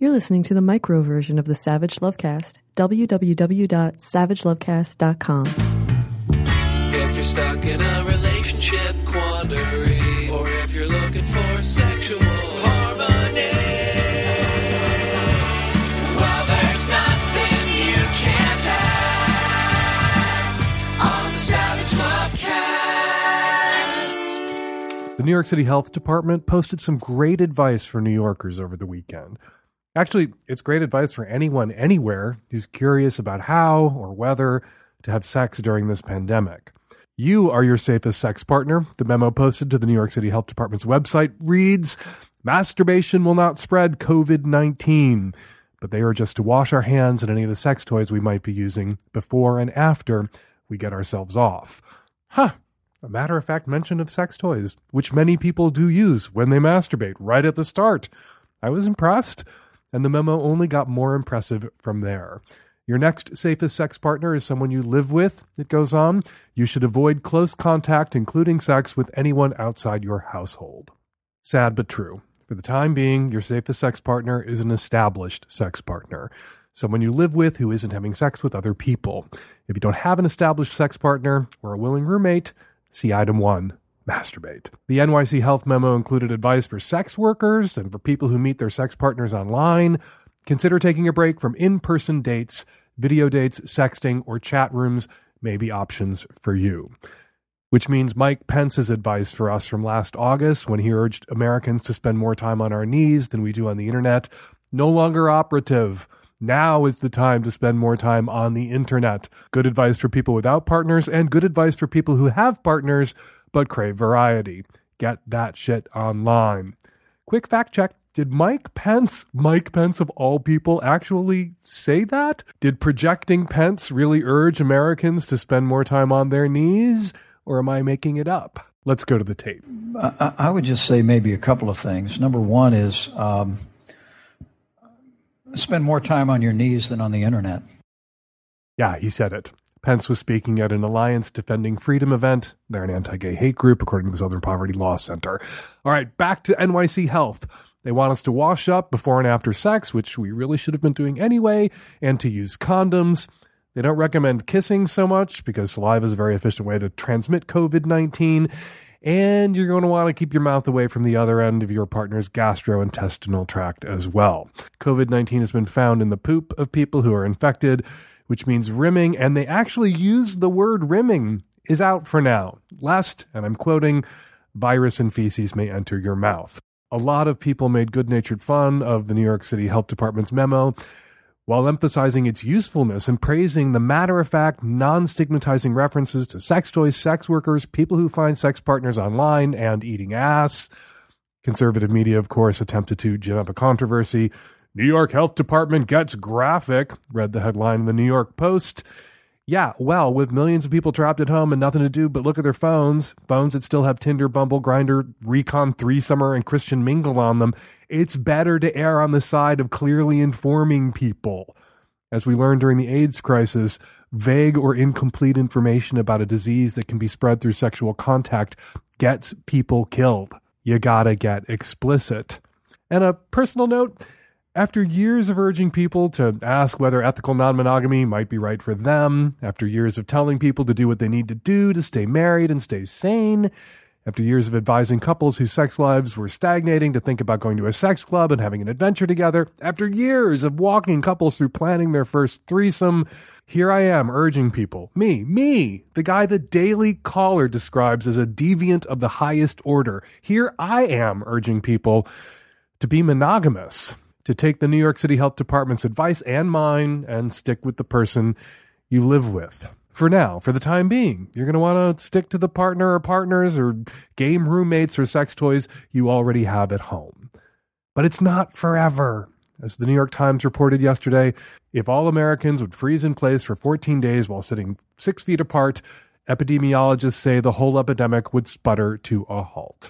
You're listening to the micro version of the Savage Lovecast. www.savagelovecast.com. If you're stuck in a relationship quandary, or if you're looking for sexual harmony, well, there's nothing you can't ask on the Savage Lovecast. The New York City Health Department posted some great advice for New Yorkers over the weekend. Actually, it's great advice for anyone, anywhere, who's curious about how or whether to have sex during this pandemic. You are your safest sex partner. The memo posted to the New York City Health Department's website reads, "Masturbation will not spread COVID-19, but they urge us to wash our hands and any of the sex toys we might be using before and after we get ourselves off." A matter-of-fact mention of sex toys, which many people do use when they masturbate, right at the start. I was impressed. And the memo only got more impressive from there. Your next safest sex partner is someone you live with, it goes on. You should avoid close contact, including sex, with anyone outside your household. Sad but true. For the time being, your safest sex partner is an established sex partner. Someone you live with who isn't having sex with other people. If you don't have an established sex partner or a willing roommate, see item 1. Masturbate. The NYC Health memo included advice for sex workers and for people who meet their sex partners online. Consider taking a break from in-person dates. Video dates, sexting, or chat rooms may be options for you. Which means Mike Pence's advice for us from last August, when he urged Americans to spend more time on our knees than we do on the internet, no longer operative. Now is the time to spend more time on the internet. Good advice for people without partners and good advice for people who have partners but crave variety. Get that shit online. Quick fact check. Did Mike Pence of all people, actually say that? Did projecting Pence really urge Americans to spend more time on their knees? Or am I making it up? Let's go to the tape. I would just say maybe a couple of things. Number one is spend more time on your knees than on the internet. Yeah, he said it. Pence was speaking at an Alliance Defending Freedom event. They're an anti-gay hate group, according to the Southern Poverty Law Center. All right, back to NYC Health. They want us to wash up before and after sex, which we really should have been doing anyway, and to use condoms. They don't recommend kissing so much because saliva is a very efficient way to transmit COVID-19. And you're going to want to keep your mouth away from the other end of your partner's gastrointestinal tract as well. COVID-19 has been found in the poop of people who are infected, which means rimming, and they actually use the word rimming, is out for now. Lest, and I'm quoting, virus and feces may enter your mouth. A lot of people made good-natured fun of the New York City Health Department's memo, while emphasizing its usefulness and praising the matter-of-fact, non-stigmatizing references to sex toys, sex workers, people who find sex partners online, and eating ass. Conservative media, of course, attempted to gin up a controversy. New York Health Department gets graphic, read the headline in the New York Post. Yeah, well, with millions of people trapped at home and nothing to do but look at their phones that still have Tinder, Bumble, Grindr, Recon, Threesomer, and Christian Mingle on them, it's better to err on the side of clearly informing people. As we learned during the AIDS crisis, vague or incomplete information about a disease that can be spread through sexual contact gets people killed. You gotta get explicit. And a personal note, after years of urging people to ask whether ethical non-monogamy might be right for them, after years of telling people to do what they need to do to stay married and stay sane, after years of advising couples whose sex lives were stagnating to think about going to a sex club and having an adventure together, after years of walking couples through planning their first threesome, here I am urging people, me, the guy the Daily Caller describes as a deviant of the highest order. Here I am urging people to be monogamous, to take the New York City Health Department's advice and mine and stick with the person you live with. For now, for the time being, you're going to want to stick to the partner or partners or game roommates or sex toys you already have at home. But it's not forever. As the New York Times reported yesterday, if all Americans would freeze in place for 14 days while sitting 6 feet apart, epidemiologists say the whole epidemic would sputter to a halt.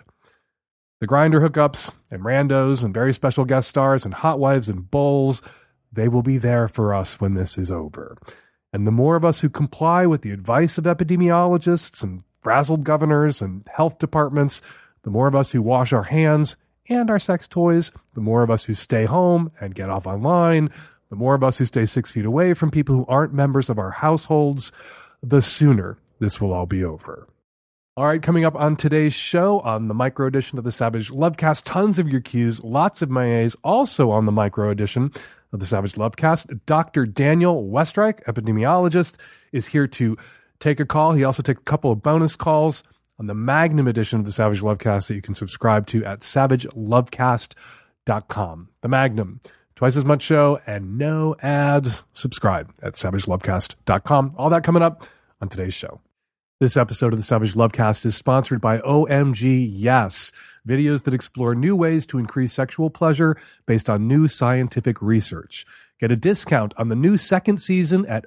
The Grindr hookups and randos and very special guest stars and hot wives and bulls, they will be there for us when this is over. And the more of us who comply with the advice of epidemiologists and frazzled governors and health departments, the more of us who wash our hands and our sex toys. The more of us who stay home and get off online, the more of us who stay 6 feet away from people who aren't members of our households, the sooner this will all be over. All right, coming up on today's show, on the micro edition of the Savage Lovecast, tons of your Qs, lots of my As. Also on the micro edition of the Savage Lovecast, Dr. Daniel Westreich, epidemiologist, is here to take a call. He also takes a couple of bonus calls on the Magnum edition of the Savage Lovecast that you can subscribe to at savagelovecast.com. The Magnum, twice as much show and no ads. Subscribe at savagelovecast.com. All that coming up on today's show. This episode of the Savage Lovecast is sponsored by OMG Yes, videos that explore new ways to increase sexual pleasure based on new scientific research. Get a discount on the new second season at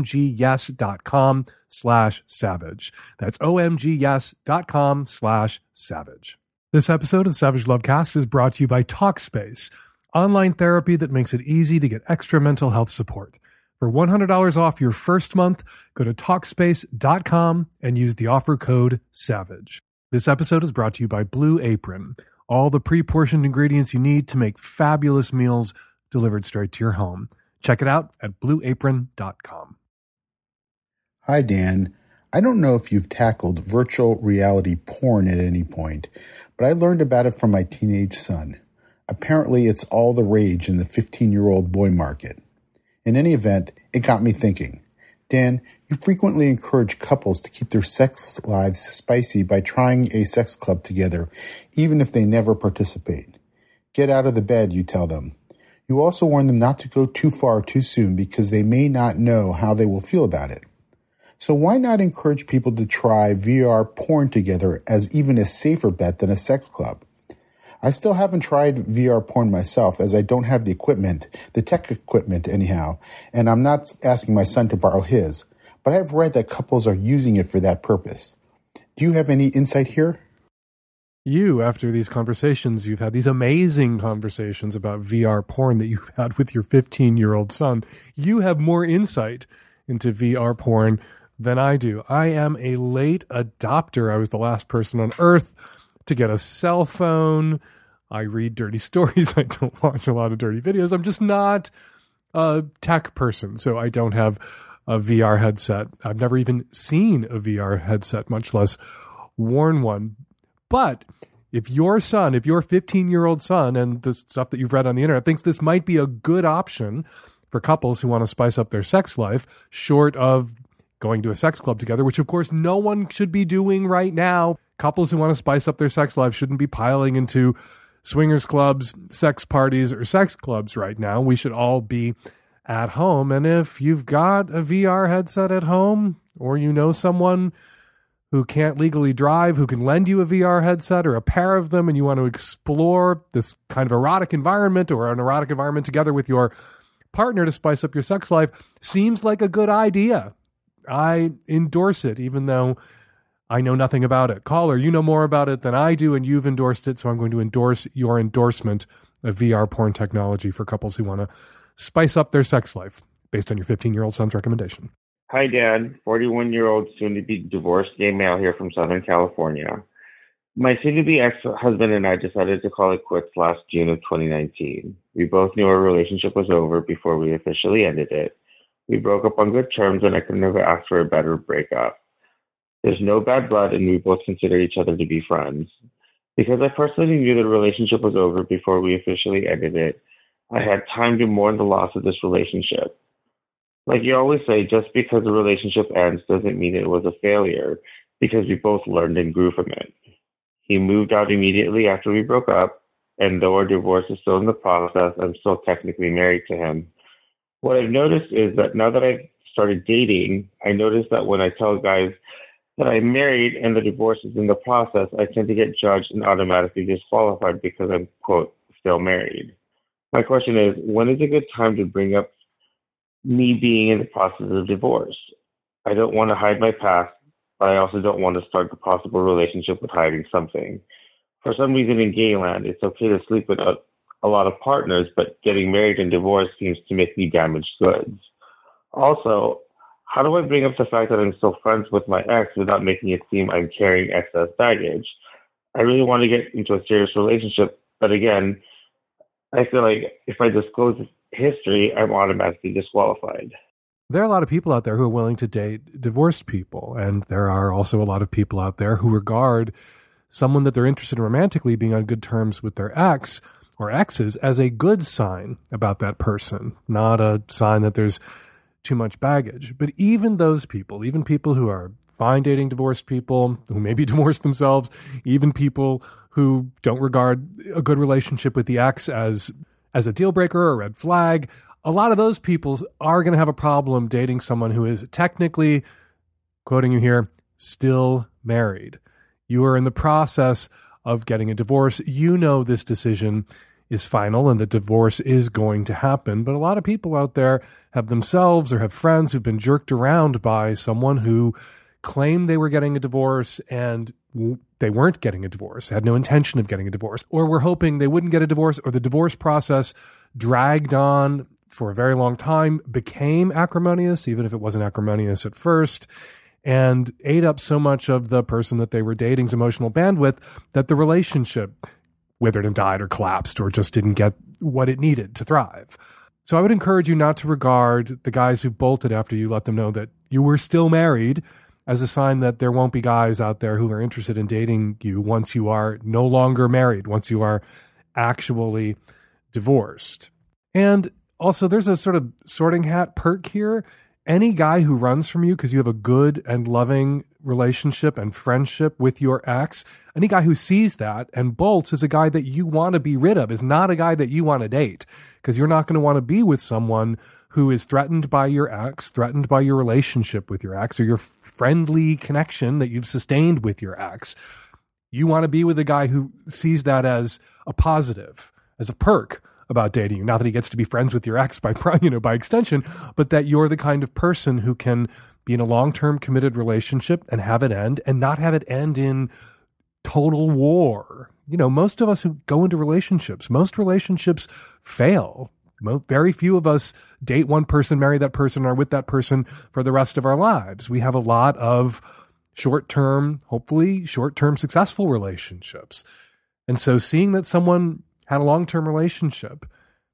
omgyes.com/savage. That's omgyes.com/savage. This episode of the Savage Lovecast is brought to you by Talkspace, online therapy that makes it easy to get extra mental health support. For $100 off your first month, go to Talkspace.com and use the offer code SAVAGE. This episode is brought to you by Blue Apron, all the pre-portioned ingredients you need to make fabulous meals delivered straight to your home. Check it out at blueapron.com. Hi, Dan. I don't know if you've tackled virtual reality porn at any point, but I learned about it from my teenage son. Apparently, it's all the rage in the 15-year-old boy market. In any event, it got me thinking. Dan, you frequently encourage couples to keep their sex lives spicy by trying a sex club together, even if they never participate. Get out of the bed, you tell them. You also warn them not to go too far too soon because they may not know how they will feel about it. So why not encourage people to try VR porn together as even a safer bet than a sex club? I still haven't tried VR porn myself as I don't have the equipment, the tech equipment anyhow, and I'm not asking my son to borrow his, but I've read that couples are using it for that purpose. Do you have any insight here? After these conversations, you've had these amazing conversations about VR porn that you've had with your 15-year-old son. You have more insight into VR porn than I do. I am a late adopter. I was the last person on earth to get a cell phone. I read dirty stories. I don't watch a lot of dirty videos. I'm just not a tech person, so I don't have a VR headset. I've never even seen a VR headset, much less worn one. But if your 15-year-old son, and the stuff that you've read on the internet, thinks this might be a good option for couples who want to spice up their sex life, short of going to a sex club together, which of course no one should be doing right now. Couples who want to spice up their sex life shouldn't be piling into swingers clubs, sex parties, or sex clubs right now. We should all be at home. And if you've got a VR headset at home, or you know someone who can't legally drive, who can lend you a VR headset or a pair of them, and you want to explore this kind of erotic environment or an erotic environment together with your partner to spice up your sex life, seems like a good idea. I endorse it, even though I know nothing about it. Caller, you know more about it than I do, and you've endorsed it, so I'm going to endorse your endorsement of VR porn technology for couples who want to spice up their sex life, based on your 15-year-old son's recommendation. Hi, Dad. 41-year-old, soon-to-be divorced gay male here from Southern California. My soon-to-be ex-husband and I decided to call it quits last June of 2019. We both knew our relationship was over before we officially ended it. We broke up on good terms, and I could never ask for a better breakup. There's no bad blood, and we both consider each other to be friends. Because I personally knew the relationship was over before we officially ended it, I had time to mourn the loss of this relationship. Like you always say, just because a relationship ends doesn't mean it was a failure, because we both learned and grew from it. He moved out immediately after we broke up, and though our divorce is still in the process, I'm still technically married to him. What I've noticed is that now that I've started dating, I notice that when I tell guys that I'm married and the divorce is in the process, I tend to get judged and automatically disqualified because I'm, quote, still married. My question is, when is a good time to bring up me being in the process of divorce? I don't want to hide my past, but I also don't want to start a possible relationship with hiding something. For some reason in gay land, it's okay to sleep with a lot of partners, but getting married and divorced seems to make me damaged goods. Also, how do I bring up the fact that I'm still friends with my ex without making it seem I'm carrying excess baggage? I really want to get into a serious relationship, But again, I feel like if I disclose history, I'm automatically disqualified. There are a lot of people out there who are willing to date divorced people. And there are also a lot of people out there who regard someone that they're interested in romantically being on good terms with their ex or exes as a good sign about that person, not a sign that there's too much baggage. But even those people, even people who are fine dating divorced people, who may be divorced themselves, even people who don't regard a good relationship with the ex as a deal breaker or a red flag, a lot of those people are going to have a problem dating someone who is technically, quoting you here, still married. You are in the process of getting a divorce. You know this decision is final and the divorce is going to happen. But a lot of people out there have themselves or have friends who've been jerked around by someone who claimed they were getting a divorce and they weren't getting a divorce, had no intention of getting a divorce, or were hoping they wouldn't get a divorce, or the divorce process dragged on for a very long time, became acrimonious, even if it wasn't acrimonious at first, and ate up so much of the person that they were dating's emotional bandwidth that the relationship withered and died or collapsed or just didn't get what it needed to thrive. So I would encourage you not to regard the guys who bolted after you let them know that you were still married as a sign that there won't be guys out there who are interested in dating you once you are no longer married, once you are actually divorced. And also, there's a sort of sorting hat perk here. Any guy who runs from you because you have a good and loving relationship and friendship with your ex, any guy who sees that and bolts is a guy that you want to be rid of, is not a guy that you want to date, because you're not going to want to be with someone who is threatened by your ex, threatened by your relationship with your ex, or your friendly connection that you've sustained with your ex. You want to be with a guy who sees that as a positive, as a perk about dating you. Not that he gets to be friends with your ex by extension, but that you're the kind of person who can be in a long-term committed relationship and have it end, and not have it end in total war. Most of us who go into relationships, most relationships fail. Very few of us date one person, marry that person, or are with that person for the rest of our lives. We have a lot of short-term, hopefully short-term successful relationships. And so seeing that someone had a long-term relationship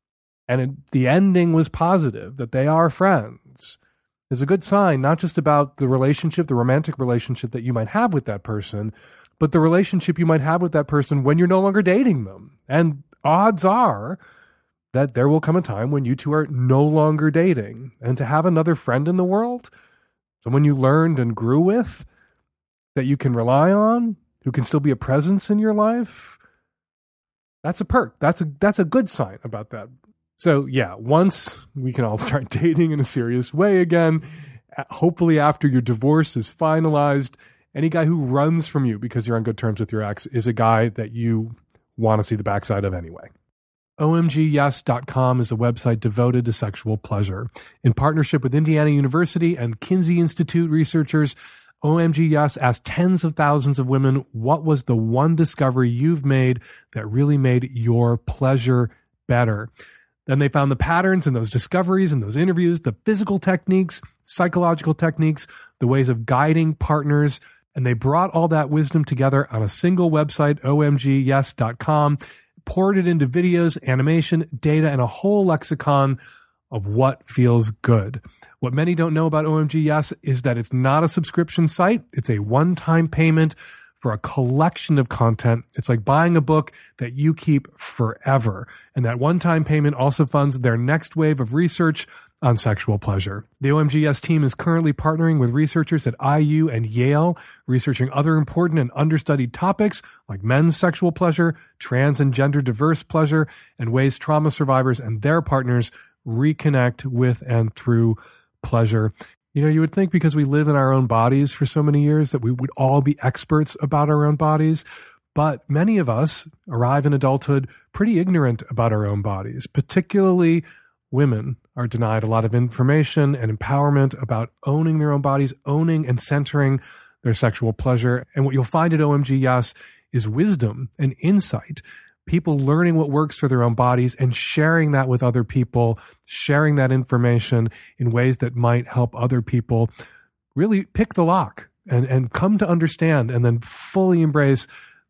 and the ending was positive, that they are friends, is a good sign, not just about the relationship, the romantic relationship that you might have with that person, but the relationship you might have with that person when you're no longer dating them. And odds are that there will come a time when you two are no longer dating. And to have another friend in the world, someone you learned and grew with, that you can rely on, who can still be a presence in your life, that's a perk. That's a good sign about that. So yeah, once we can all start dating in a serious way again, hopefully after your divorce is finalized, any guy who runs from you because you're on good terms with your ex is a guy that you want to see the backside of anyway. OMGYes.com is a website devoted to sexual pleasure. In partnership with Indiana University and Kinsey Institute researchers, OMG Yes asked tens of thousands of women, what was the one discovery you've made that really made your pleasure better? Then they found the patterns in those discoveries and those interviews, the physical techniques, psychological techniques, the ways of guiding partners, and they brought all that wisdom together on a single website, OMGYes.com, poured it into videos, animation, data, and a whole lexicon of what feels good. What many don't know about OMG Yes is that it's not a subscription site. It's a one-time payment for a collection of content. It's like buying a book that you keep forever. And that one-time payment also funds their next wave of research on sexual pleasure. The OMG Yes team is currently partnering with researchers at IU and Yale, researching other important and understudied topics like men's sexual pleasure, trans and gender diverse pleasure, and ways trauma survivors and their partners reconnect with and through pleasure. You would think because we live in our own bodies for so many years that we would all be experts about our own bodies, but many of us arrive in adulthood pretty ignorant about our own bodies. Particularly women are denied a lot of information and empowerment about owning their own bodies, owning and centering their sexual pleasure. And what you'll find at OMG Yes is wisdom and insight. People learning what works for their own bodies and sharing that with other people, sharing that information in ways that might help other people really pick the lock and come to understand and then fully embrace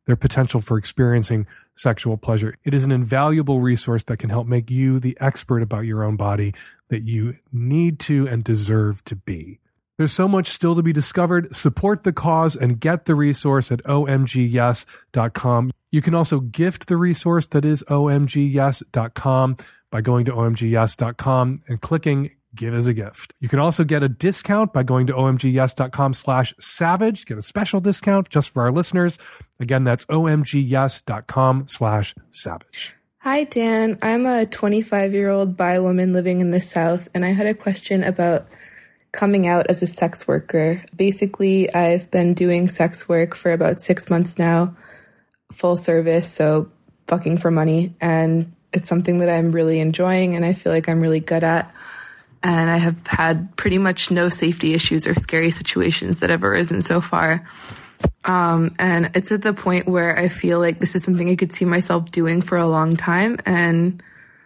their potential for experiencing sexual pleasure. It is an invaluable resource that can help make you the expert about your own body that you need to and deserve to be. There's so much still to be discovered. Support the cause and get the resource at omgyes.com. You can also gift the resource that is omgyes.com by going to omgyes.com and clicking Give as a Gift. You can also get a discount by going to omgyes.com/savage. Get a special discount just for our listeners. Again, that's omgyes.com/savage. Hi, Dan. I'm a 25-year-old bi woman living in the South, and I had a question about coming out as a sex worker. Basically, I've been doing sex work for about 6 months now, full service, so fucking for money, and it's something that I'm really enjoying and I feel like I'm really good at. And I have had pretty much no safety issues or scary situations that have arisen so far. And it's at the point where I feel like this is something I could see myself doing for a long time, and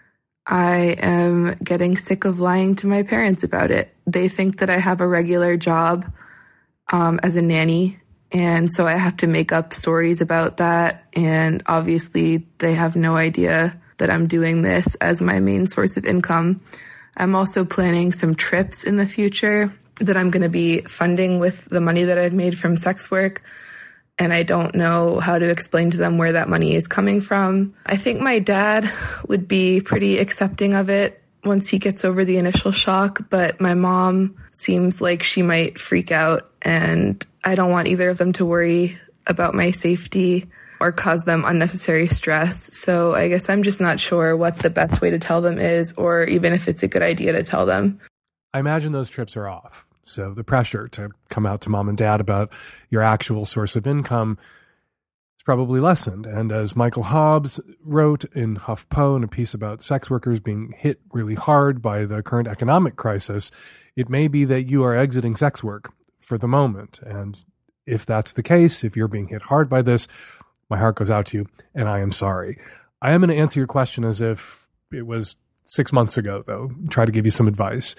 I am getting sick of lying to my parents about it. They think that I have a regular job as a nanny, and so I have to make up stories about that. And obviously, they have no idea that I'm doing this as my main source of income. I'm also planning some trips in the future that I'm going to be funding with the money that I've made from sex work. And I don't know how to explain to them where that money is coming from. I think my dad would be pretty accepting of it once he gets over the initial shock, but my mom seems like she might freak out, and I don't want either of them to worry about my safety or cause them unnecessary stress. So I guess I'm just not sure what the best way to tell them is, or even if it's a good idea to tell them. I imagine those trips are off. So the pressure to come out to mom and dad about your actual source of income is probably lessened. And as Michael Hobbs wrote in HuffPo in a piece about sex workers being hit really hard by the current economic crisis, it may be that you are exiting sex work for the moment. And if that's the case, if you're being hit hard by this, my heart goes out to you, and I am sorry. I am going to answer your question as if it was 6 months ago, though, try to give you some advice.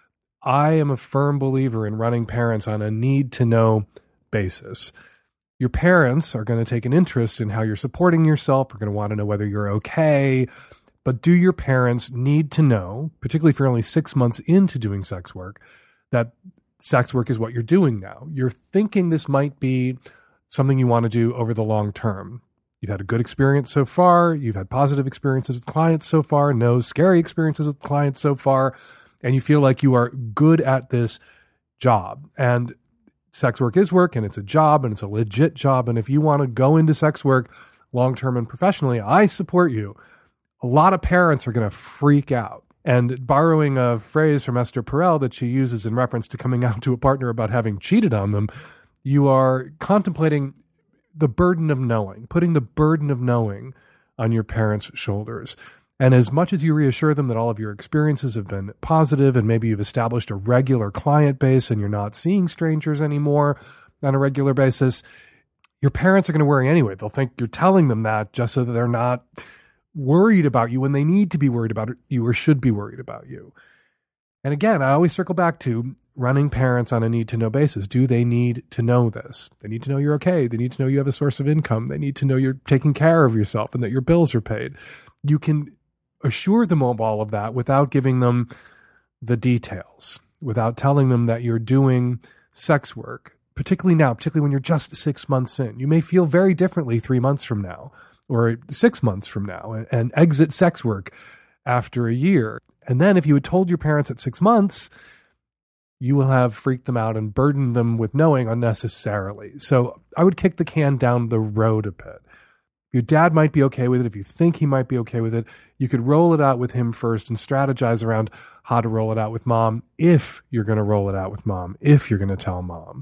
I am a firm believer in running parents on a need-to-know basis. Your parents are going to take an interest in how you're supporting yourself. They're going to want to know whether you're okay. But do your parents need to know, particularly if you're only 6 months into doing sex work, that sex work is what you're doing now? You're thinking this might be something you want to do over the long term. You've had a good experience so far. You've had positive experiences with clients so far. No scary experiences with clients so far. And you feel like you are good at this job. And sex work is work, and it's a job, and it's a legit job. And if you want to go into sex work long-term and professionally, I support you. A lot of parents are going to freak out. And borrowing a phrase from Esther Perel that she uses in reference to coming out to a partner about having cheated on them, you are contemplating the burden of knowing, putting the burden of knowing on your parents' shoulders. And as much as you reassure them that all of your experiences have been positive, and maybe you've established a regular client base and you're not seeing strangers anymore on a regular basis, your parents are going to worry anyway. They'll think you're telling them that just so that they're not worried about you when they need to be worried about you or should be worried about you. And again, I always circle back to running parents on a need-to-know basis. Do they need to know this? They need to know you're okay. They need to know you have a source of income. They need to know you're taking care of yourself and that your bills are paid. You can assure them of all of that without giving them the details, without telling them that you're doing sex work, particularly now, particularly when you're just 6 months in. You may feel very differently 3 months from now or 6 months from now and exit sex work after a year. And then if you had told your parents at 6 months, you will have freaked them out and burdened them with knowing unnecessarily. So I would kick the can down the road a bit. Your dad might be okay with it. If you think he might be okay with it, you could roll it out with him first and strategize around how to roll it out with mom if you're going to roll it out with mom, if you're going to tell mom.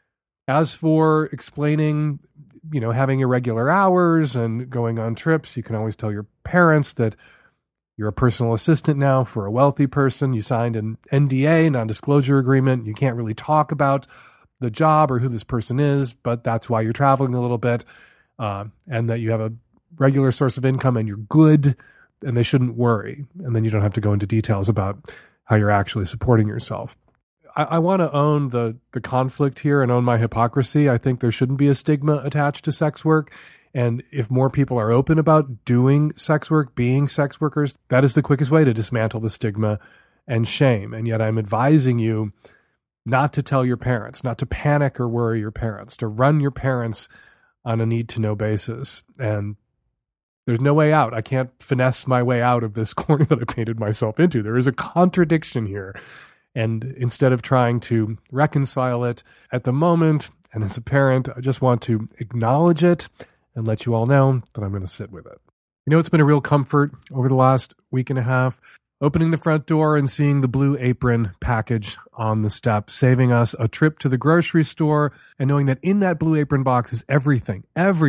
As for explaining, having irregular hours and going on trips, you can always tell your parents that you're a personal assistant now for a wealthy person. You signed an NDA, non-disclosure agreement. You can't really talk about the job or who this person is, but that's why you're traveling a little bit, and that you have a regular source of income and you're good, and they shouldn't worry. And then you don't have to go into details about how you're actually supporting yourself. I want to own the conflict here and own my hypocrisy. I think there shouldn't be a stigma attached to sex work. And if more people are open about doing sex work, being sex workers, that is the quickest way to dismantle the stigma and shame. And yet I'm advising you not to tell your parents, not to panic or worry your parents, to run your parents on a need-to-know basis. And there's no way out. I can't finesse my way out of this corner that I painted myself into. There is a contradiction here. And instead of trying to reconcile it at the moment, and as a parent, I just want to acknowledge it and let you all know that I'm going to sit with it. You know, it's been a real comfort over the last week and a half, opening the front door and seeing the Blue Apron package on the step, saving us a trip to the grocery store, and knowing that in that Blue Apron box is everything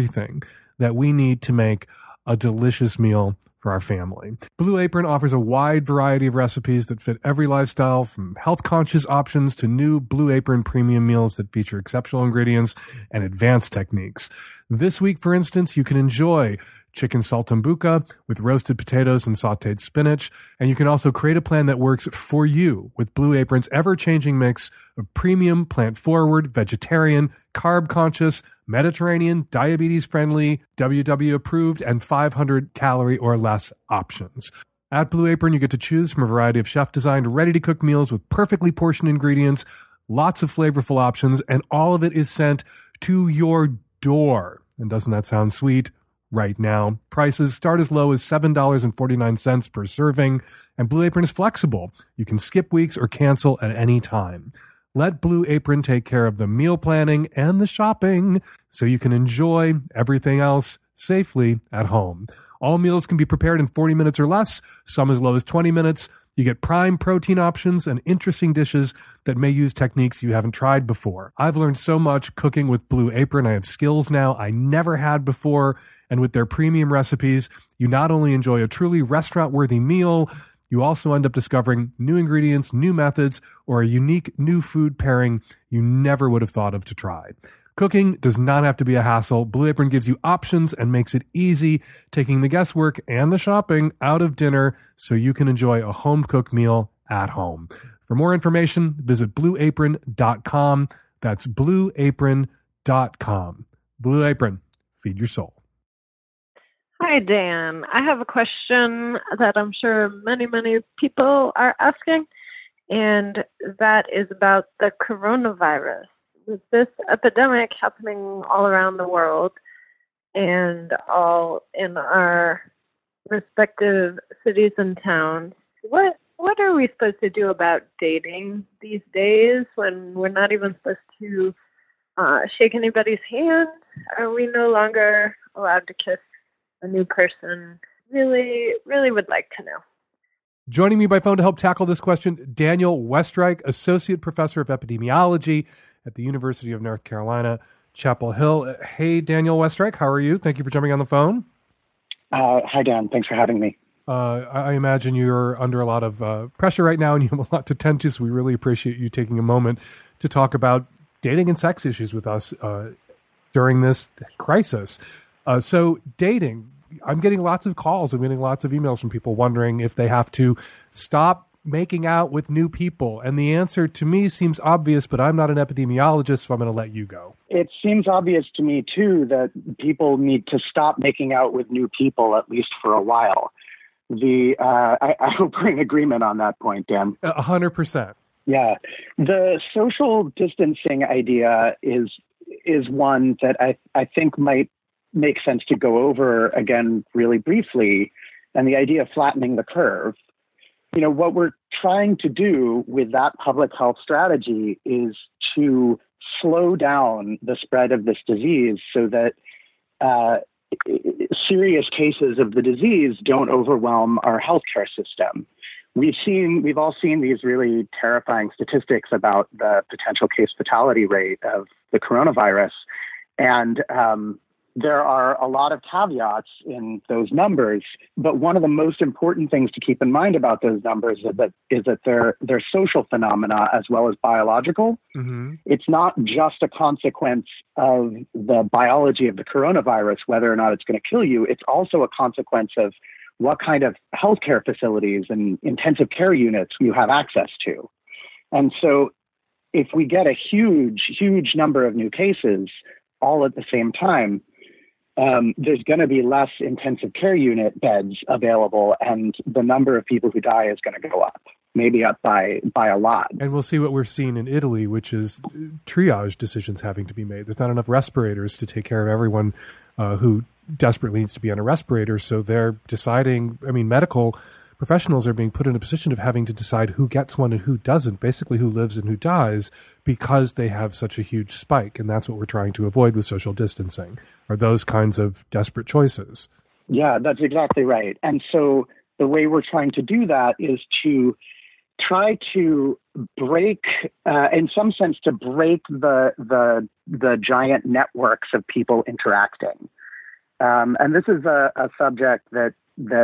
that we need to make a delicious meal for our family. Blue Apron offers a wide variety of recipes that fit every lifestyle, from health-conscious options to new Blue Apron premium meals that feature exceptional ingredients and advanced techniques. This week, for instance, you can enjoy chicken saltimbocca with roasted potatoes and sautéed spinach, and you can also create a plan that works for you with Blue Apron's ever-changing mix of premium, plant-forward, vegetarian, carb-conscious, Mediterranean, diabetes-friendly, WW-approved, and 500-calorie or less options. At Blue Apron, you get to choose from a variety of chef-designed, ready-to-cook meals with perfectly portioned ingredients, lots of flavorful options, and all of it is sent to your door. And doesn't that sound sweet? Right now, prices start as low as $7.49 per serving, and Blue Apron is flexible. You can skip weeks or cancel at any time. Let Blue Apron take care of the meal planning and the shopping so you can enjoy everything else safely at home. All meals can be prepared in 40 minutes or less, some as low as 20 minutes. You get prime protein options and interesting dishes that may use techniques you haven't tried before. I've learned so much cooking with Blue Apron. I have skills now I never had before. And with their premium recipes, you not only enjoy a truly restaurant-worthy meal, you also end up discovering new ingredients, new methods, or a unique new food pairing you never would have thought of to try. Cooking does not have to be a hassle. Blue Apron gives you options and makes it easy, taking the guesswork and the shopping out of dinner so you can enjoy a home-cooked meal at home. For more information, visit blueapron.com. That's blueapron.com. Blue Apron, feed your soul. Hi, Dan. I have a question that I'm sure many people are asking, and that is about the coronavirus. With this epidemic happening all around the world and all in our respective cities and towns, what are we supposed to do about dating these days when we're not even supposed to shake anybody's hand? Are we no longer allowed to kiss a new person? Really would like to know. Joining me by phone to help tackle this question, Daniel Westreich, Associate Professor of Epidemiology at the University of North Carolina, Chapel Hill. Hey, Daniel Westreich, how are you? Thank you for jumping on the phone. Hi, Dan. Thanks for having me. I imagine you're under a lot of pressure right now and you have a lot to tend to, so we really appreciate you taking a moment to talk about dating and sex issues with us during this crisis. So dating, I'm getting lots of calls. I'm getting lots of emails from people wondering if they have to stop making out with new people. And the answer to me seems obvious, but I'm not an epidemiologist, so I'm going to let you go. It seems obvious to me, too, that people need to stop making out with new people, at least for a while. I hope we're in agreement on that point, Dan. 100%. Yeah. The social distancing idea is one that I think might make sense to go over again really briefly, and the idea of flattening the curve. You know, what we're trying to do with that public health strategy is to slow down the spread of this disease so that serious cases of the disease don't overwhelm our healthcare system. We've all seen these really terrifying statistics about the potential case fatality rate of the coronavirus. And there are a lot of caveats in those numbers, but one of the most important things to keep in mind about those numbers is that they're social phenomena as well as biological. Mm-hmm. It's not just a consequence of the biology of the coronavirus, whether or not it's going to kill you. It's also a consequence of what kind of healthcare facilities and intensive care units you have access to. And so if we get a huge number of new cases all at the same time, there's going to be less intensive care unit beds available, and the number of people who die is going to go up, maybe up by a lot. And we'll see what we're seeing in Italy, which is triage decisions having to be made. There's not enough respirators to take care of everyone who desperately needs to be on a respirator. So they're deciding, medical professionals are being put in a position of having to decide who gets one and who doesn't, basically who lives and who dies, because they have such a huge spike. And that's what we're trying to avoid with social distancing, are those kinds of desperate choices. Yeah, that's exactly right. And so the way we're trying to do that is to try to break, in some sense, to break the giant networks of people interacting. And this is a subject that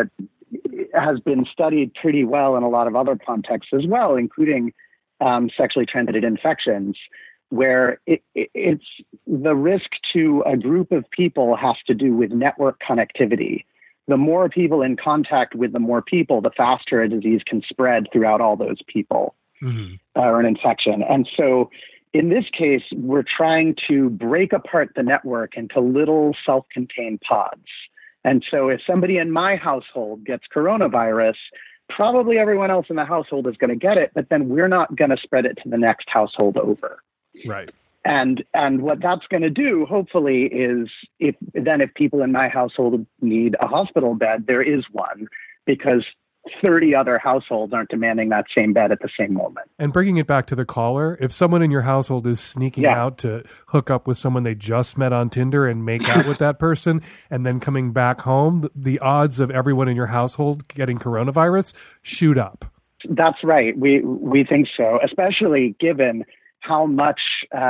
has been studied pretty well in a lot of other contexts as well, including sexually transmitted infections, where it's the risk to a group of people has to do with network connectivity. The more people in contact with the more people, the faster a disease can spread throughout all those people, or an infection. And so in this case, we're trying to break apart the network into little self-contained pods. And so if somebody in my household gets coronavirus, probably everyone else in the household is going to get it, but then we're not going to spread it to the next household over. Right. And what that's going to do, hopefully, is if people in my household need a hospital bed, there is one, because 30 other households aren't demanding that same bed at the same moment. And bringing it back to the caller, if someone in your household is sneaking out to hook up with someone they just met on Tinder and make out with that person, and then coming back home, the odds of everyone in your household getting coronavirus shoot up. That's right. We think so, especially given how much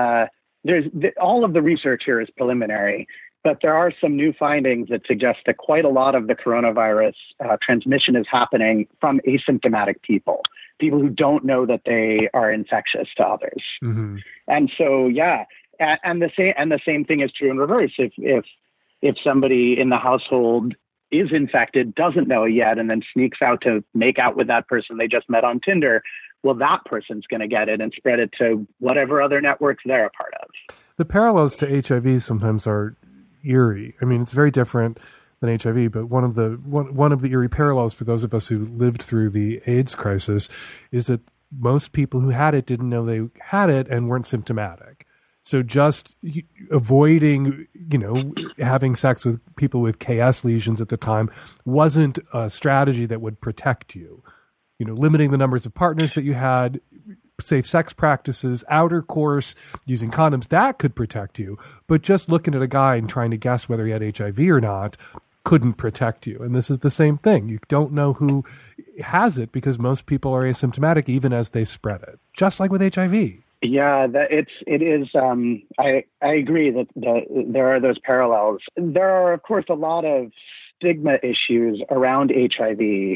all of the research here is preliminary. But there are some new findings that suggest that quite a lot of the coronavirus transmission is happening from asymptomatic people who don't know that they are infectious to others. Mm-hmm. And so, and the same thing is true in reverse. If somebody in the household is infected, doesn't know it yet, and then sneaks out to make out with that person they just met on Tinder, well, that person's going to get it and spread it to whatever other networks they're a part of. The parallels to HIV sometimes are eerie. It's very different than HIV, but one of the eerie parallels for those of us who lived through the AIDS crisis is that most people who had it didn't know they had it and weren't symptomatic. So just avoiding, having sex with people with KS lesions at the time wasn't a strategy that would protect you. Limiting the numbers of partners that you had, safe sex practices, outer course, using condoms, that could protect you. But just looking at a guy and trying to guess whether he had HIV or not couldn't protect you. And this is the same thing. You don't know who has it because most people are asymptomatic even as they spread it, just like with HIV. Yeah, it is. I agree that there are those parallels. There are, of course, a lot of stigma issues around HIV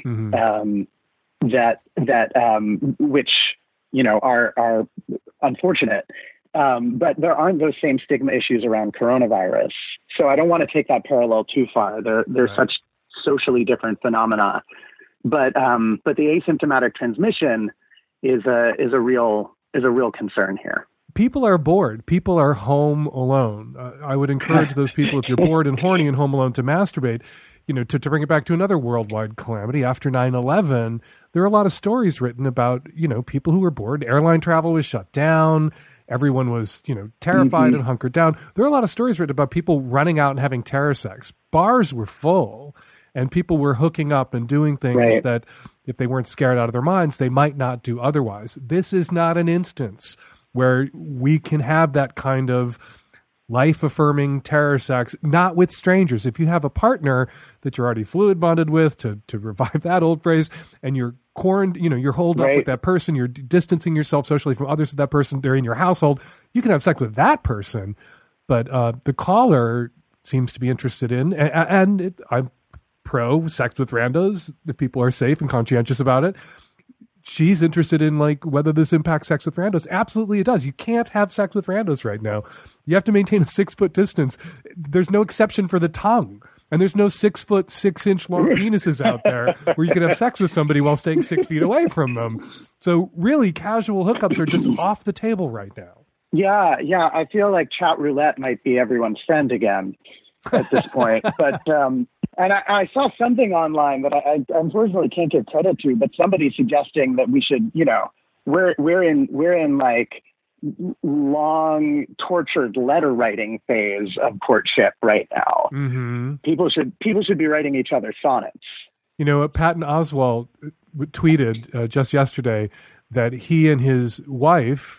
which are unfortunate. But there aren't those same stigma issues around coronavirus. So I don't want to take that parallel too far. They're such socially different phenomena. But the asymptomatic transmission is a real concern here. People are bored. People are home alone. I would encourage those people, if you're bored and horny and home alone, to masturbate. To bring it back to another worldwide calamity, after 9/11, there are a lot of stories written about, people who were bored. Airline travel was shut down. Everyone was, terrified and hunkered down. There are a lot of stories written about people running out and having terror sex. Bars were full, and people were hooking up and doing things that, if they weren't scared out of their minds, they might not do otherwise. This is not an instance where we can have that kind of life-affirming terror sex, not with strangers. If you have a partner that you're already fluid bonded with, to revive that old phrase, and you're you're holed up with that person, you're distancing yourself socially from others with that person, they're in your household, you can have sex with that person. But the caller seems to be interested in, and I'm pro sex with randos if people are safe and conscientious about it. She's interested in whether this impacts sex with randos. Absolutely it does. You can't have sex with randos right now. You have to maintain a 6-foot distance. There's no exception for the tongue. And there's no 6 6-inch long penises out there where you can have sex with somebody while staying 6 feet away from them. So really, casual hookups are just off the table right now. Yeah. I feel like chat roulette might be everyone's friend again at this point. But and I saw something online that I unfortunately can't give credit to, but somebody suggesting that we should, we're in like long tortured letter writing phase of courtship right now. Mm-hmm. People should be writing each other sonnets. Patton Oswalt tweeted just yesterday that he and his wife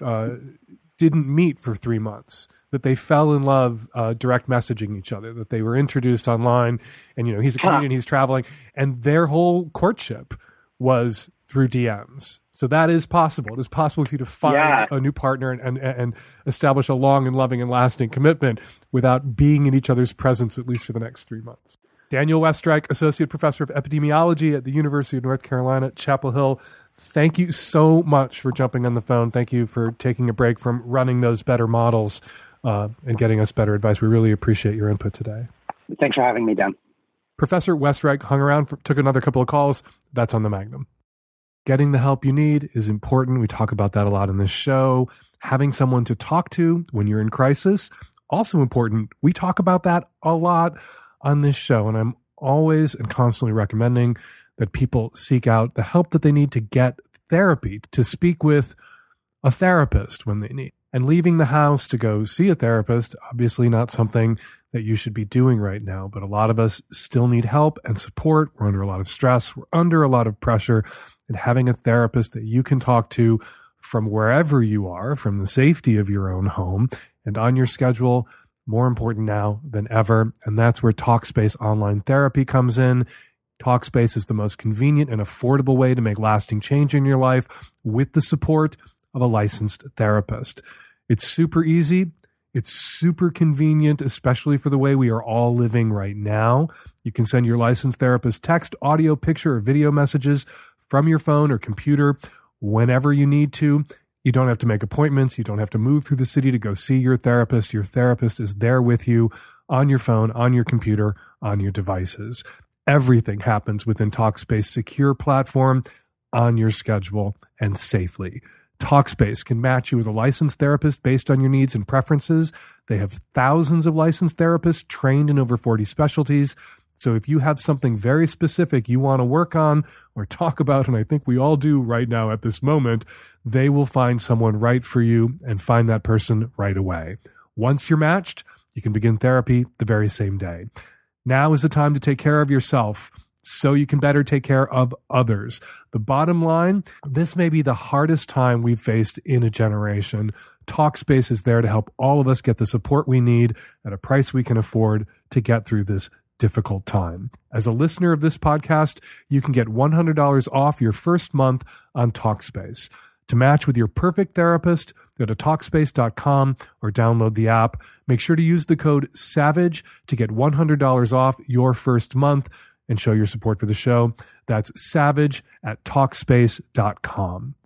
didn't meet for 3 months, that they fell in love direct messaging each other, that they were introduced online, and he's a comedian, he's traveling, and their whole courtship was through DMs. So that is possible. It is possible for you to find a new partner and establish a long and loving and lasting commitment without being in each other's presence, at least for the next 3 months. Daniel Westreich, Associate Professor of Epidemiology at the University of North Carolina, Chapel Hill. Thank you so much for jumping on the phone. Thank you for taking a break from running those better models and getting us better advice. We really appreciate your input today. Thanks for having me, Dan. Professor Westreich hung around, took another couple of calls. That's on the Magnum. Getting the help you need is important. We talk about that a lot in this show. Having someone to talk to when you're in crisis, also important. We talk about that a lot on this show, and I'm always and constantly recommending that people seek out the help that they need to get therapy, to speak with a therapist when they need. And leaving the house to go see a therapist, obviously not something that you should be doing right now, but a lot of us still need help and support. We're under a lot of stress. We're under a lot of pressure. And having a therapist that you can talk to from wherever you are, from the safety of your own home and on your schedule, more important now than ever. And that's where Talkspace online therapy comes in. Talkspace is the most convenient and affordable way to make lasting change in your life with the support of a licensed therapist. It's super easy. It's super convenient, especially for the way we are all living right now. You can send your licensed therapist text, audio, picture, or video messages from your phone or computer whenever you need to. You don't have to make appointments. You don't have to move through the city to go see your therapist. Your therapist is there with you on your phone, on your computer, on your devices. Everything happens within Talkspace's secure platform, on your schedule, and safely. Talkspace can match you with a licensed therapist based on your needs and preferences. They have thousands of licensed therapists trained in over 40 specialties. So if you have something very specific you want to work on or talk about, and I think we all do right now at this moment, they will find someone right for you and find that person right away. Once you're matched, you can begin therapy the very same day. Now is the time to take care of yourself so you can better take care of others. The bottom line, this may be the hardest time we've faced in a generation. Talkspace is there to help all of us get the support we need at a price we can afford to get through this difficult time. As a listener of this podcast, you can get $100 off your first month on Talkspace. To match with your perfect therapist, go to Talkspace.com or download the app. Make sure to use the code SAVAGE to get $100 off your first month and show your support for the show. That's SAVAGE at Talkspace.com.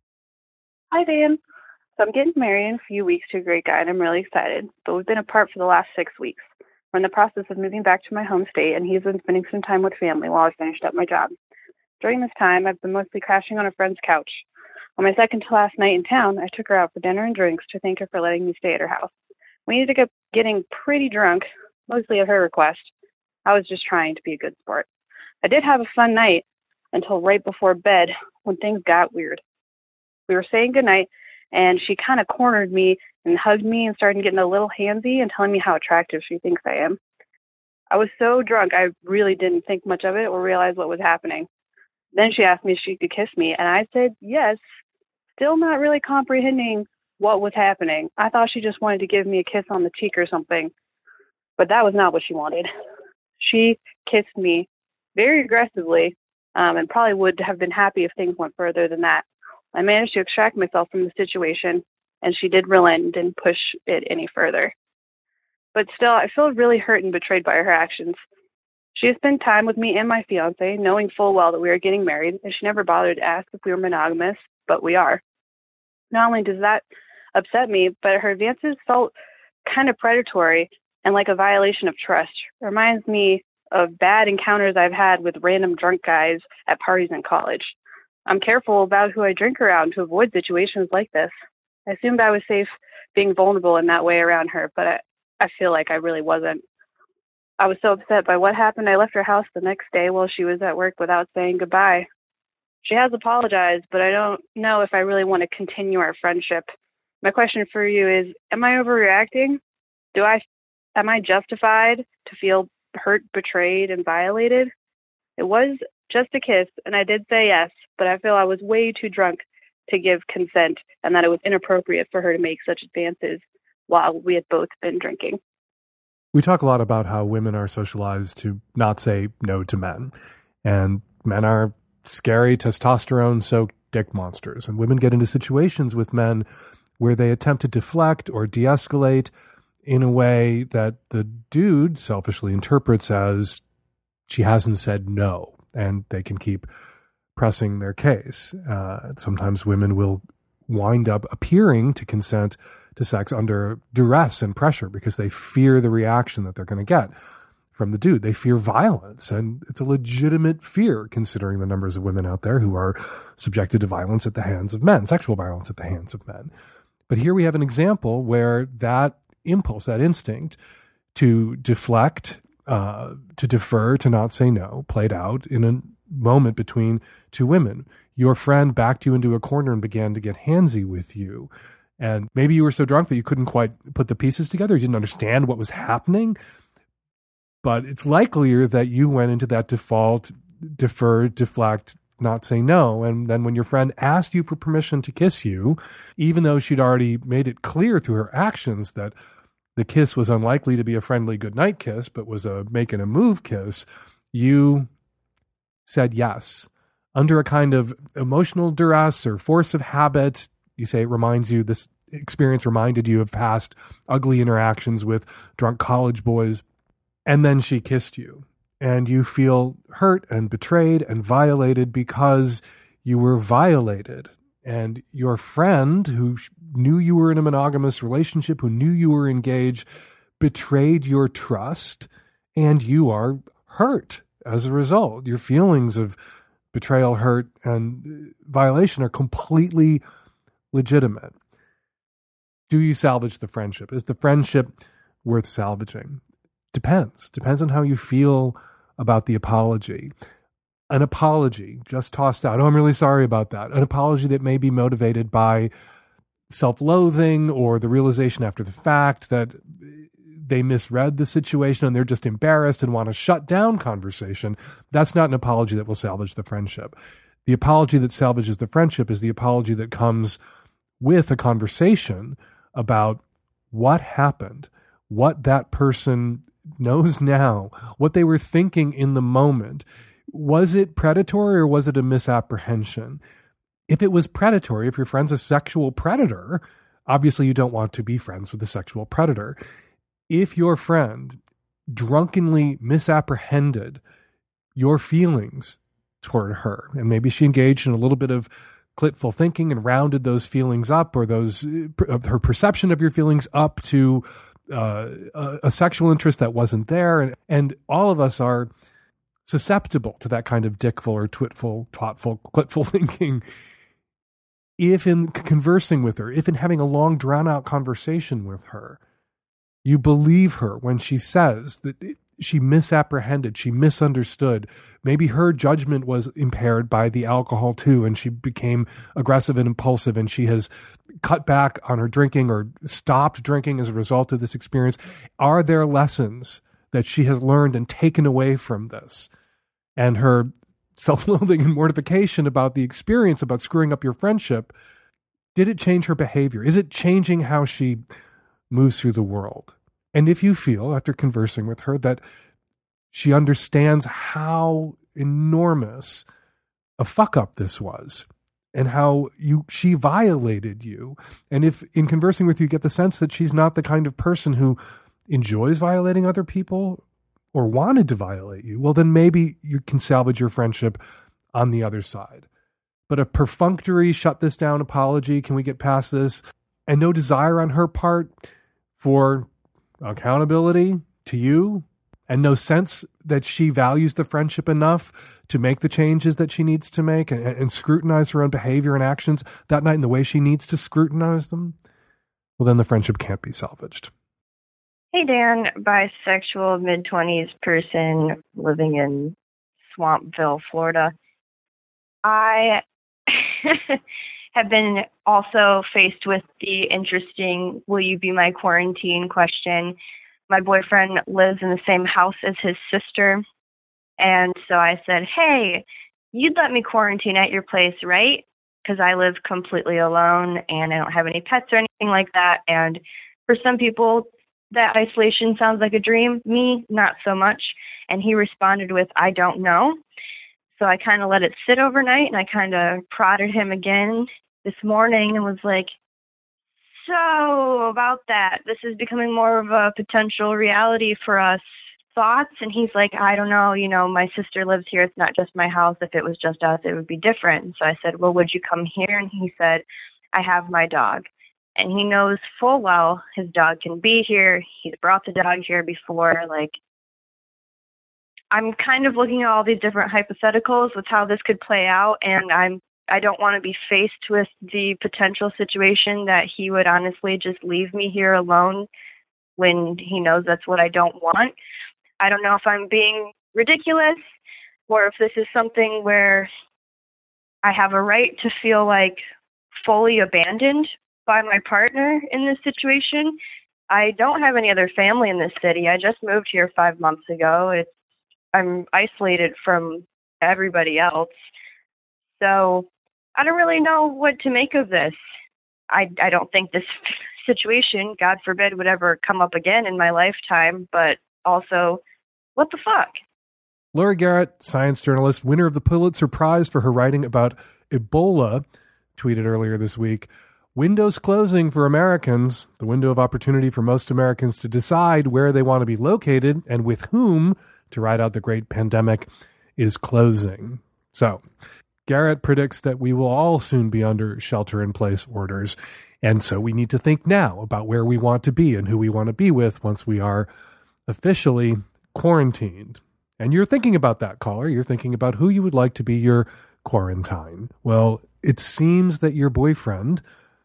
Hi, Dan. So I'm getting married in a few weeks to a great guy, and I'm really excited. But we've been apart for the last 6 weeks. We're in the process of moving back to my home state, and he's been spending some time with family while I finished up my job. During this time, I've been mostly crashing on a friend's couch. On my second to last night in town, I took her out for dinner and drinks to thank her for letting me stay at her house. We ended up getting pretty drunk, mostly at her request. I was just trying to be a good sport. I did have a fun night until right before bed when things got weird. We were saying goodnight, and she kind of cornered me and hugged me and started getting a little handsy and telling me how attractive she thinks I am. I was so drunk, I really didn't think much of it or realize what was happening. Then she asked me if she could kiss me, and I said yes, still not really comprehending what was happening. I thought she just wanted to give me a kiss on the cheek or something, but that was not what she wanted. She kissed me very aggressively, and probably would have been happy if things went further than that. I managed to extract myself from the situation, and she did relent and didn't push it any further. But still, I feel really hurt and betrayed by her actions. She has spent time with me and my fiance, knowing full well that we are getting married, and she never bothered to ask if we were monogamous, but we are. Not only does that upset me, but her advances felt kind of predatory and like a violation of trust. It reminds me of bad encounters I've had with random drunk guys at parties in college. I'm careful about who I drink around to avoid situations like this. I assumed I was safe being vulnerable in that way around her, but I feel like I really wasn't. I was so upset by what happened, I left her house the next day while she was at work without saying goodbye. She has apologized, but I don't know if I really want to continue our friendship. My question for you is, am I overreacting? Am I justified to feel hurt, betrayed, and violated? It was just a kiss, and I did say yes, but I feel I was way too drunk to give consent and that it was inappropriate for her to make such advances while we had both been drinking. We talk a lot about how women are socialized to not say no to men, and men are scary, testosterone-soaked dick monsters, and women get into situations with men where they attempt to deflect or de-escalate in a way that the dude selfishly interprets as she hasn't said no, and they can keep pressing their case. Sometimes women will wind up appearing to consent to sex under duress and pressure because they fear the reaction that they're going to get from the dude. They fear violence, and it's a legitimate fear considering the numbers of women out there who are subjected to violence at the hands of men, sexual violence at the hands of men. But here we have an example where that impulse, that instinct to deflect, to defer, to not say no, played out in a moment between two women. Your friend backed you into a corner and began to get handsy with you. And maybe you were so drunk that you couldn't quite put the pieces together. You didn't understand what was happening. But it's likelier that you went into that default, defer, deflect, not say no. And then when your friend asked you for permission to kiss you, even though she'd already made it clear through her actions that the kiss was unlikely to be a friendly goodnight kiss, but was a making a move kiss, you said yes. Under a kind of emotional duress or force of habit, you say it reminds you, this experience reminded you of past ugly interactions with drunk college boys. And then she kissed you, and you feel hurt and betrayed and violated because you were violated. And your friend, who knew you were in a monogamous relationship, who knew you were engaged, betrayed your trust, and you are hurt as a result. Your feelings of betrayal, hurt, and violation are completely legitimate. Do you salvage the friendship? Is the friendship worth salvaging? Depends on how you feel about the apology. An apology just tossed out, oh, I'm really sorry about that. An apology that may be motivated by self-loathing or the realization after the fact that they misread the situation and they're just embarrassed and want to shut down conversation. That's not an apology that will salvage the friendship. The apology that salvages the friendship is the apology that comes with a conversation about what happened, what that person knows now, what they were thinking in the moment. Was it predatory or was it a misapprehension? If it was predatory, if your friend's a sexual predator, obviously you don't want to be friends with a sexual predator. If your friend drunkenly misapprehended your feelings toward her, and maybe she engaged in a little bit of clitful thinking and rounded those feelings up, or her perception of your feelings up to a sexual interest that wasn't there. And all of us are susceptible to that kind of dickful or twitful, thoughtful, clitful thinking. If in conversing with her, if in having a long drawn-out conversation with her, you believe her when she says that she misapprehended, she misunderstood, maybe her judgment was impaired by the alcohol too, and she became aggressive and impulsive, and she has cut back on her drinking or stopped drinking as a result of this experience. Are there lessons that she has learned and taken away from this? And her self-loathing and mortification about the experience, about screwing up your friendship, did it change her behavior? Is it changing how she moves through the world? And if you feel, after conversing with her, that she understands how enormous a fuck-up this was, and how she violated you, and if in conversing with you get the sense that she's not the kind of person who enjoys violating other people or wanted to violate you, well, then maybe you can salvage your friendship on the other side. But a perfunctory shut this down apology, can we get past this, and no desire on her part for accountability to you, and no sense that she values the friendship enough to make the changes that she needs to make and scrutinize her own behavior and actions that night in the way she needs to scrutinize them, well, then the friendship can't be salvaged. Hey, Dan, bisexual mid-20s person living in Swampville, Florida. I have been also faced with the interesting, will you be my quarantine question. My boyfriend lives in the same house as his sister. And so I said, hey, you'd let me quarantine at your place, right? Because I live completely alone and I don't have any pets or anything like that. And for some people, that isolation sounds like a dream. Me, not so much. And he responded with, I don't know. So I kind of let it sit overnight, and I kind of prodded him again this morning and was like, so about that, this is becoming more of a potential reality for us. Thoughts? And he's like, I don't know, my sister lives here. It's not just my house. If it was just us, it would be different. And so I said, well, would you come here? And he said, I have my dog. And he knows full well his dog can be here. He's brought the dog here before. Like, I'm kind of looking at all these different hypotheticals with how this could play out, and I don't want to be faced with the potential situation that he would honestly just leave me here alone when he knows that's what I don't want. I don't know if I'm being ridiculous or if this is something where I have a right to feel like fully abandoned by my partner in this situation. I don't have any other family in this city. I just moved here 5 months ago. I'm isolated from everybody else. So I don't really know what to make of this. I don't think this situation, God forbid, would ever come up again in my lifetime, but also, what the fuck? Laurie Garrett, science journalist, winner of the Pulitzer Prize for her writing about Ebola, tweeted earlier this week, windows closing for Americans, the window of opportunity for most Americans to decide where they want to be located and with whom to ride out the great pandemic is closing. So, Garrett predicts that we will all soon be under shelter-in-place orders, and so we need to think now about where we want to be and who we want to be with once we are officially quarantined. And you're thinking about that, caller. You're thinking about who you would like to be your quarantine. Well, it seems that your boyfriend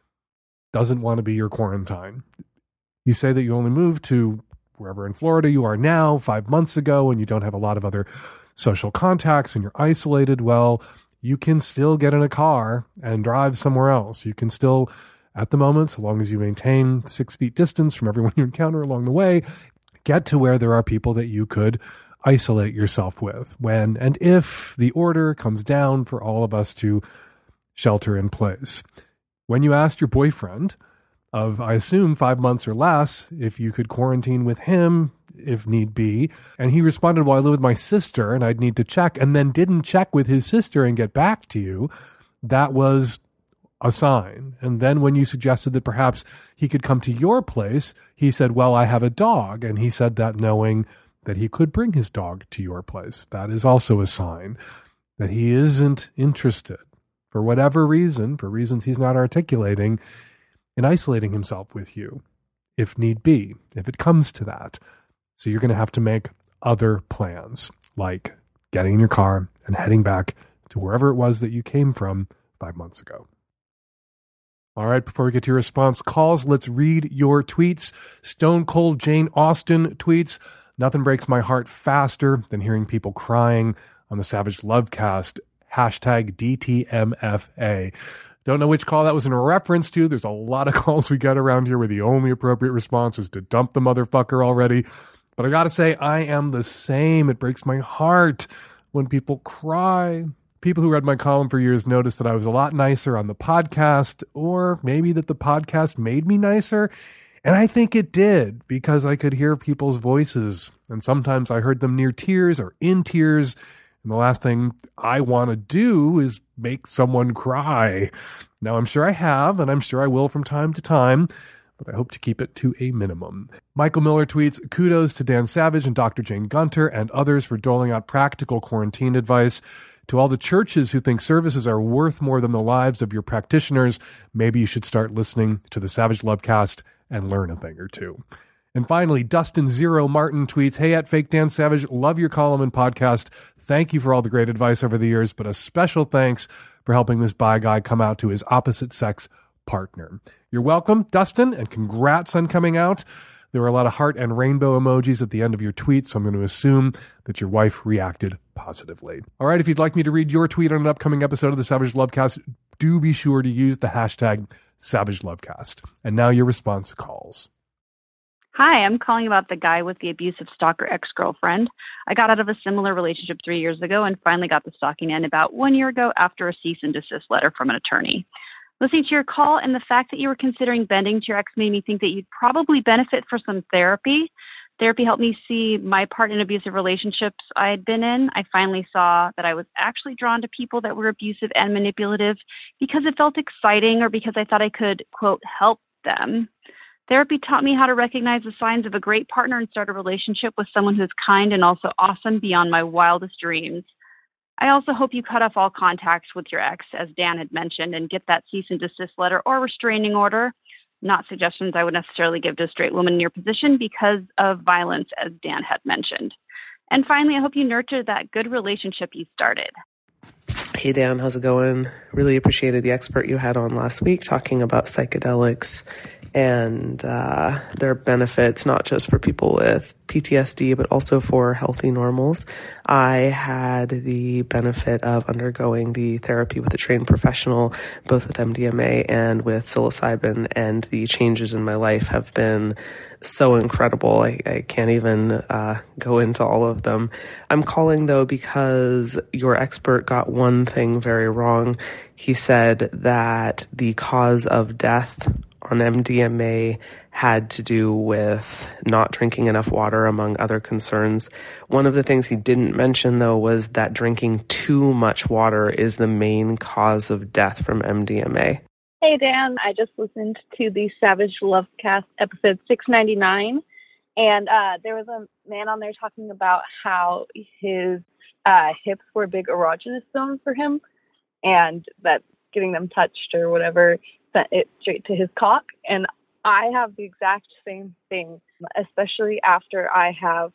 doesn't want to be your quarantine. You say that you only moved to wherever in Florida you are now 5 months ago and you don't have a lot of other social contacts and you're isolated. Well, you can still get in a car and drive somewhere else. You can still, at the moment, so long as you maintain 6 feet distance from everyone you encounter along the way, get to where there are people that you could isolate yourself with when and if the order comes down for all of us to shelter in place. When you asked your boyfriend of, I assume, 5 months or less, if you could quarantine with him, if need be. And he responded, well, I live with my sister and I'd need to check, and then didn't check with his sister and get back to you. That was a sign. And then when you suggested that perhaps he could come to your place, he said, well, I have a dog. And he said that knowing that he could bring his dog to your place. That is also a sign that he isn't interested, for whatever reason, for reasons he's not articulating, in isolating himself with you, if need be, if it comes to that. So you're going to have to make other plans, like getting in your car and heading back to wherever it was that you came from 5 months ago. All right, before we get to your response calls, let's read your tweets. Stone Cold Jane Austen tweets, nothing breaks my heart faster than hearing people crying on the Savage Lovecast, hashtag DTMFA. Don't know which call that was in reference to. There's a lot of calls we get around here where the only appropriate response is to dump the motherfucker already. But I gotta say, I am the same. It breaks my heart when people cry. People who read my column for years noticed that I was a lot nicer on the podcast, or maybe that the podcast made me nicer. And I think it did, because I could hear people's voices. And sometimes I heard them near tears or in tears. And the last thing I want to do is make someone cry. Now, I'm sure I have, and I'm sure I will from time to time, but I hope to keep it to a minimum. Michael Miller tweets, kudos to Dan Savage and Dr. Jane Gunter and others for doling out practical quarantine advice. To all the churches who think services are worth more than the lives of your practitioners, maybe you should start listening to the Savage Lovecast and learn a thing or two. And finally, Dustin Zero Martin tweets, "Hey, at Fake Dan Savage, love your column and podcast. Thank you for all the great advice over the years, but a special thanks for helping this bi guy come out to his opposite sex partner." You're welcome, Dustin, and congrats on coming out. There were a lot of heart and rainbow emojis at the end of your tweet, so I'm going to assume that your wife reacted positively. All right, if you'd like me to read your tweet on an upcoming episode of the Savage Lovecast, do be sure to use the hashtag SavageLovecast. And now your response calls. Hi, I'm calling about the guy with the abusive stalker ex-girlfriend. I got out of a similar relationship 3 years ago and finally got the stalking end about 1 year ago after a cease and desist letter from an attorney. Listening to your call and the fact that you were considering bending to your ex made me think that you'd probably benefit for some therapy. Therapy helped me see my part in abusive relationships I had been in. I finally saw that I was actually drawn to people that were abusive and manipulative because it felt exciting or because I thought I could, quote, help them. Therapy taught me how to recognize the signs of a great partner and start a relationship with someone who's kind and also awesome beyond my wildest dreams. I also hope you cut off all contacts with your ex, as Dan had mentioned, and get that cease and desist letter or restraining order. Not suggestions I would necessarily give to a straight woman in your position because of violence, as Dan had mentioned. And finally, I hope you nurture that good relationship you started. Hey Dan, how's it going? Really appreciated the expert you had on last week talking about psychedelics and their benefits, not just for people with PTSD, but also for healthy normals. I had the benefit of undergoing the therapy with a trained professional, both with MDMA and with psilocybin, and the changes in my life have been so incredible. I can't even go into all of them. I'm calling, though, because your expert got one thing very wrong. He said that the cause of death on MDMA had to do with not drinking enough water, among other concerns. One of the things he didn't mention, though, was that drinking too much water is the main cause of death from MDMA. Hey, Dan. I just listened to the Savage Lovecast episode 699, and there was a man on there talking about how his hips were a big erogenous zone for him, and that getting them touched or whatever sent it straight to his cock. And I have the exact same thing, especially after I have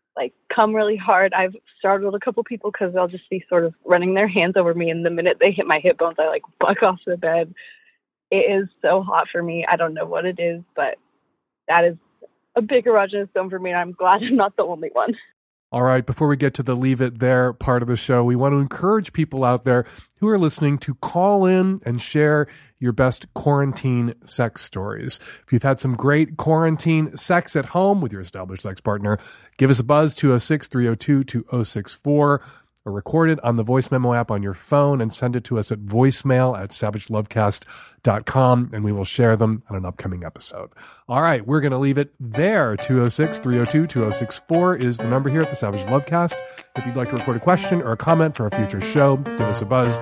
come really hard. I've startled a couple people because they'll just be sort of running their hands over me, and the minute they hit my hip bones, I buck off the bed. It is so hot for me. I don't know what it is, but that is a big erogenous zone for me, and I'm glad I'm not the only one. All right, before we get to the Leave It There part of the show, we want to encourage people out there who are listening to call in and share your best quarantine sex stories. If you've had some great quarantine sex at home with your established sex partner, give us a buzz, 206-302-2064, or record it on the voice memo app on your phone and send it to us at voicemail@savagelovecast.com, and we will share them on an upcoming episode. All right, we're going to leave it there. 206-302-2064 is the number here at the Savage Lovecast. If you'd like to record a question or a comment for a future show, give us a buzz,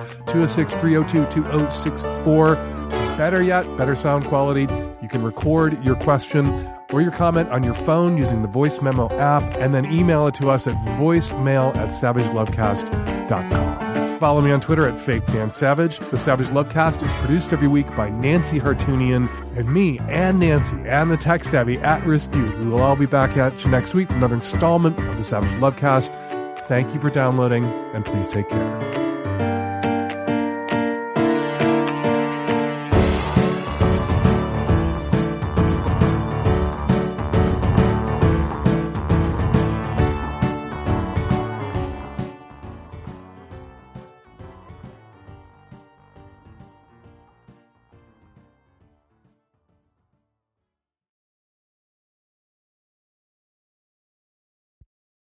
206-302-2064. Better yet, better sound quality, you can record your question or your comment on your phone using the voice memo app, and then email it to us at voicemail@savagelovecast.com. Follow me on Twitter at FakeDanSavage. The Savage Lovecast is produced every week by Nancy Hartunian and me and Nancy and the tech savvy At-Risk Youth. We will all be back at you next week with another installment of the Savage Lovecast. Thank you for downloading, and please take care.